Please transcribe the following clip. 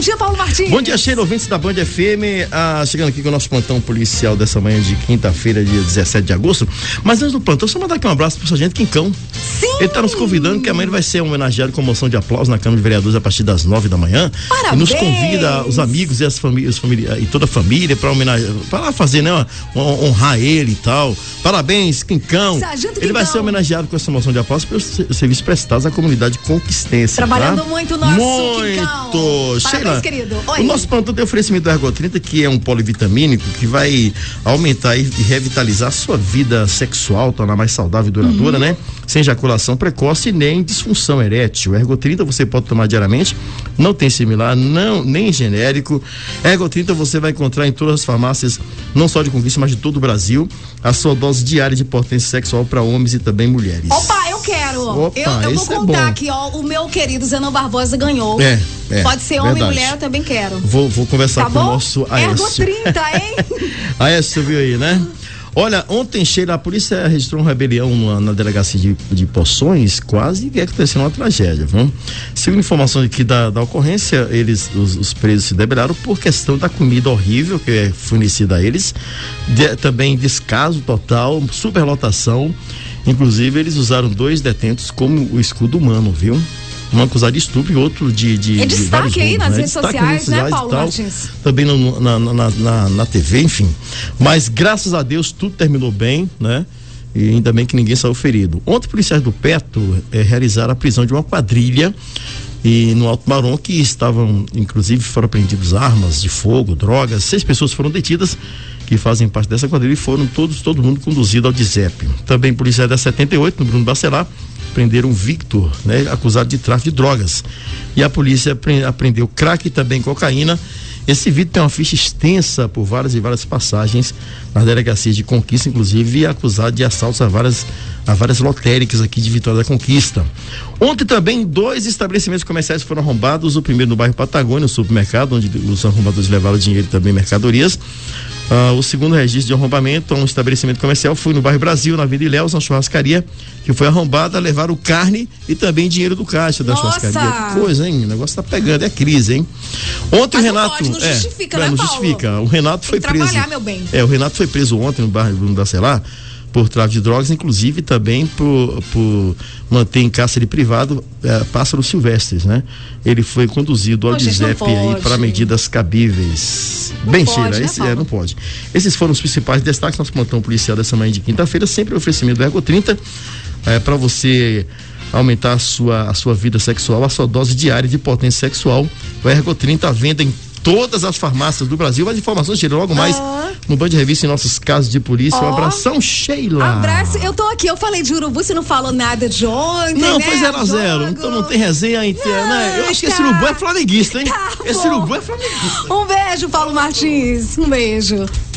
dia, Paulo Martins. Bom dia, Sheila, ouvintes da Band FM, chegando aqui com o nosso plantão policial dessa manhã de quinta-feira, dia 17 de agosto. Mas antes do plantão, só mandar aqui um abraço pro sargento Quincão. Sim. Ele tá nos convidando, que amanhã ele vai ser homenageado com moção de aplauso na Câmara de Vereadores a partir das 9 da manhã. Parabéns. E nos convida os amigos e as famílias e toda a família para homenagear, para fazer, né, honrar ele e tal. Parabéns, Quincão. Sargento Ele vai ser homenageado com essa moção de aplauso pelos serviços prestados à comunidade conquistense. Trabalhando tá? muito nosso Muito. Quincão. Sheila, parabéns, querido. Oi. O nosso plantão tem oferecimento do Ergo30, que é um polivitamínico que vai aumentar e revitalizar a sua vida sexual, tornar mais saudável e duradoura, né? Sem ejaculação precoce e nem disfunção erétil. O Ergo30 você pode tomar diariamente, não tem similar, nem genérico. Ergo30 você vai encontrar em todas as farmácias, não só de Conquista, mas de todo o Brasil. A sua dose diária de potência sexual para homens e também mulheres. Opa, eu quero. Opa, eu vou contar aqui, ó, o meu querido Zenon Barbosa ganhou. Pode ser homem e mulher, eu também quero. Vou conversar com o nosso Aécio. Ergo30, hein? Aécio, viu aí, né? Olha, ontem, Sheila, a polícia registrou uma rebelião na delegacia de Poções, quase que aconteceu uma tragédia, viu? Segundo informação aqui da ocorrência, os presos se debelaram por questão da comida horrível que é fornecida a eles, também descaso total, superlotação. Inclusive, eles usaram 2 detentos como o escudo humano, viu? Um acusado de estupro e outro de destaque aí nas redes sociais, né, Paulo Martins? Também na TV, enfim. Mas graças a Deus tudo terminou bem, né? E ainda bem que ninguém saiu ferido. Ontem, policiais do Perto realizaram a prisão de uma quadrilha e no Alto Marom, que estavam, inclusive, foram apreendidos armas de fogo, drogas. 6 pessoas foram detidas que fazem parte dessa quadrilha e foram todo mundo conduzido ao DIZEP. Também policiais da 78, no Bruno Bacelar, prenderam o Victor, né, acusado de tráfico de drogas. E a polícia apreendeu crack e também cocaína. Esse Victor tem uma ficha extensa por várias e várias passagens nas delegacias de Conquista, inclusive, e acusado de assaltos a várias lotéricas aqui de Vitória da Conquista. Ontem também 2 estabelecimentos comerciais foram arrombados, o primeiro no bairro Patagônia, no supermercado, onde os arrombadores levaram dinheiro e também mercadorias. O segundo registro de arrombamento a um estabelecimento comercial foi no bairro Brasil, na Avenida Ilhéus, uma churrascaria que foi arrombada, levaram carne e também dinheiro do caixa da churrascaria. Que coisa, hein? O negócio tá pegando, é crise, hein? Ontem o Renato... não justifica, né, não Paulo? Justifica. O Renato foi preso. Trabalhar, meu bem. O Renato foi preso ontem no bairro Bruno Bacelar por tráfico de drogas, inclusive também por manter em cárcere privado pássaros silvestres, né? Ele foi conduzido ao DIZEP aí para medidas cabíveis. Bem, Sheila, não pode. Esses foram os principais destaques do nosso plantão policial dessa manhã de quinta-feira, sempre o oferecimento do Ergo30, para você aumentar a sua vida sexual, a sua dose diária de potência sexual. O Ergo30 à venda em todas as farmácias do Brasil. Mais informações, Sheila, logo mais no Band Revista em nossos casos de polícia. Um abração, Sheila. Abraço, eu tô aqui, eu falei de urubu, você não falou nada de ontem, não, né? Foi 0-0, então não tem resenha inteira, né? Eu acho que esse urubu é flamenguista, hein? Esse urubu é flamenguista. Um beijo, Paulo Martins, um beijo.